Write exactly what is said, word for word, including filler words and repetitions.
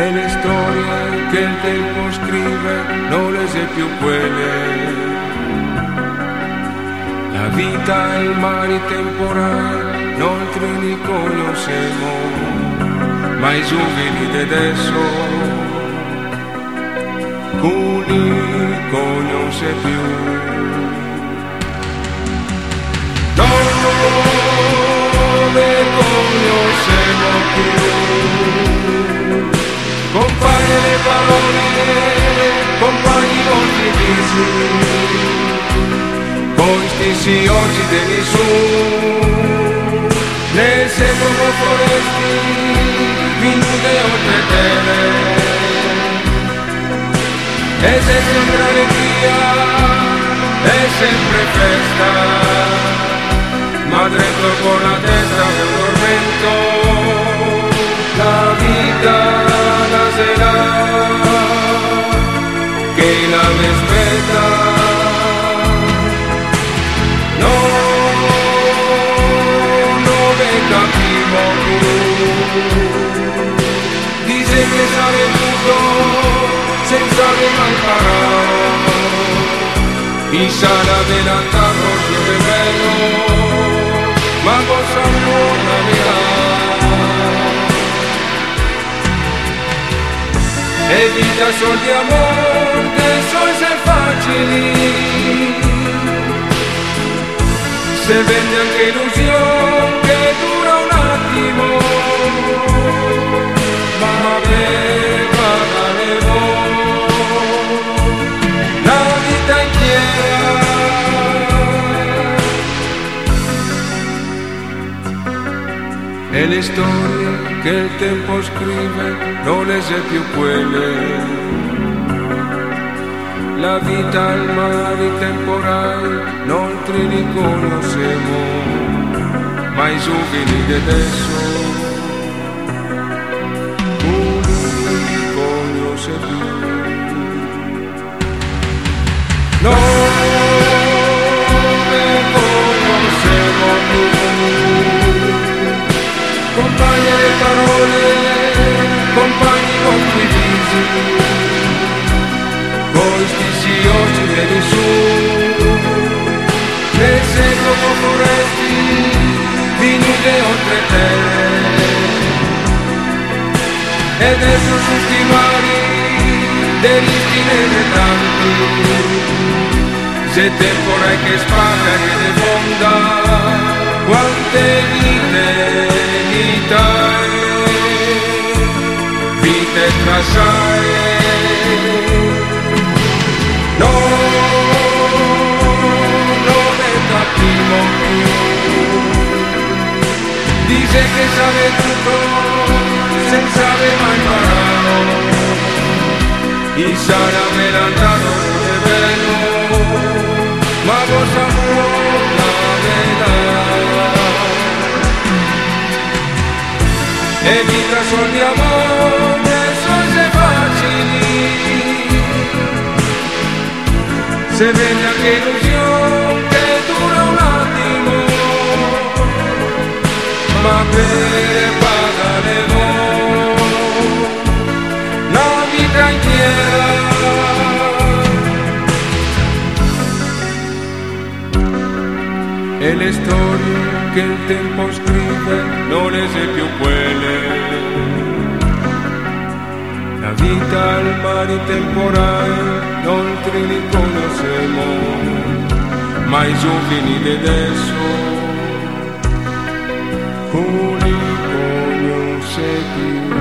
e le storie che il tempo scrive non le sei più quelle. La vita e il mare temporale non li conosciamo, ma i giovani di adesso li conosce più. Non le conosciamo più. Compagni le parole, compagni condivisi, con stessi occhi di nessuno, ne seguono foresti, venute oltre terre, e se sempre allegria, è sempre festa, ma dentro con la testa è un tormento, la vita la sera che la mi aspetta. No, non me capivo più, dice che sarei tutto senza che mai imparare, mi sarà adelantato più che bello, ma cosa buona mi dà. E vita soldi amor, che sono se facili, se vende anche illusione che dura un attimo, ma per pagare la vita intera. E le storie che il tempo scrive non le sei più quelle. La vita al mare temporale non te li conosciamo, ma i giovani di adesso non li conosce più. Non li conosciamo più. Compagni le parole, compagni condivisi, con stessi occhi di nessuno, ne seguono foresti, venute oltre terre, e adesso su sti mari, degli stili tanti, se tempora che spacca che defonda, quante vite vite trasaie, no, non ne capiamo più, dice che sabe tutto senza aver mai imparato, y sarà adelantato è bello, ma cosa buona vedrà. E vita soldi amore, sono facili, se vende anche illusione che dura un attimo, ma per pagare la vita intera. E le storie che il tempo scrive non le sei più quelle. La vita al mare temporale non te li conosciamo, ma i giovani di adesso non li conosce più.